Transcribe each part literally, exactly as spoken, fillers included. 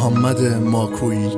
محمد ماکویی.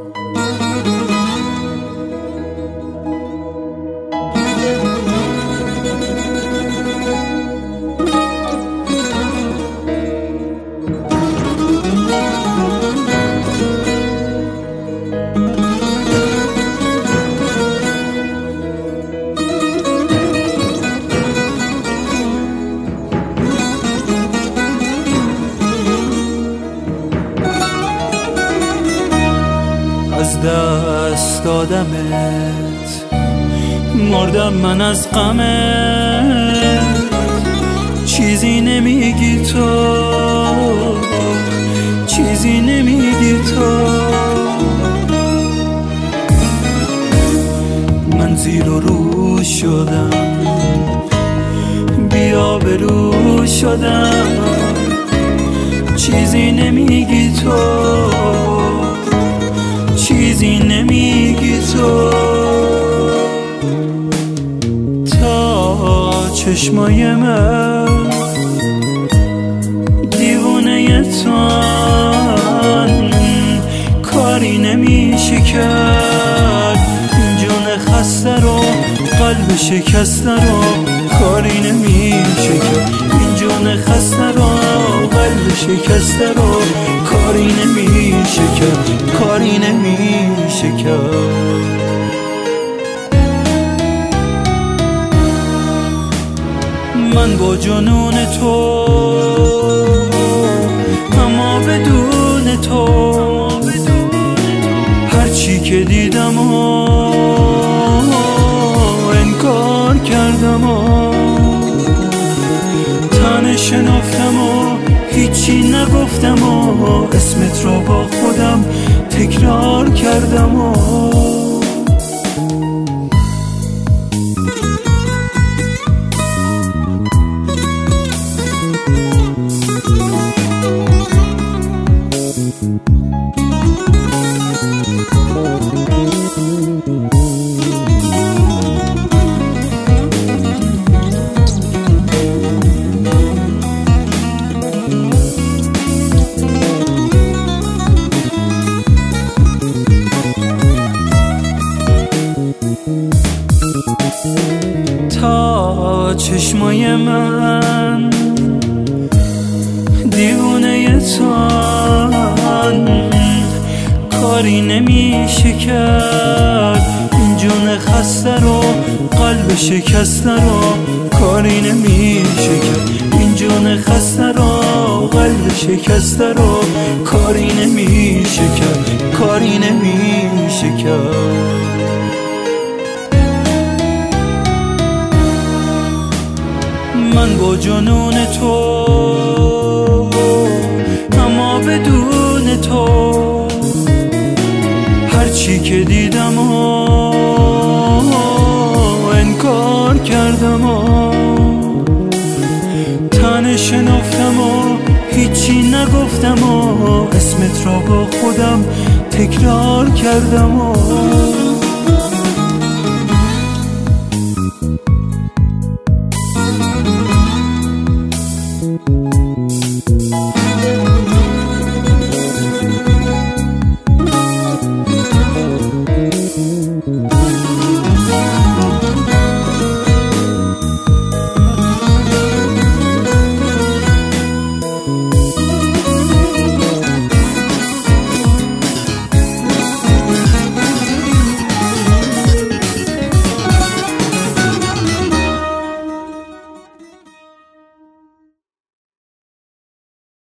از دست دادمت، مردم من از غمت. چیزی نمیگی تو، چیزی نمیگی تو. من زیر و رو شدم، بیا به رو شدم. چیزی نمیگی تو، چیزی نمیگی تو. تا چشمای من دیوونه تان، کاری نمیشه کرد. این جون خسته رو، قلب شکسته رو، کاری نمیشه کرد. این جون خسته رو، قلب شکسته رو، کاری نمیشه کرد، کاری نمیشه کرد. من با جنون تو، اما بدون تو، هرچی که دیدم و انکار کردم و تنه شناختم و هیچی نگفتم و اسمت رو با خودم تکرار کردم و تا چشمای من دیوونه تان، کاری نمیشه کرد. این جون خسته رو، قلب شکسته رو، کاری نمیشه کرد. این جون خسته رو، قلب شکسته رو، کاری نمیشه کرد، کاری نمیشه کرد. من با جنون تو، اما بدون تو، هرچی که دیدم و انکار کردم و تنه شناختم و هیچی نگفتم و اسمت را با خودم تکرار کردم و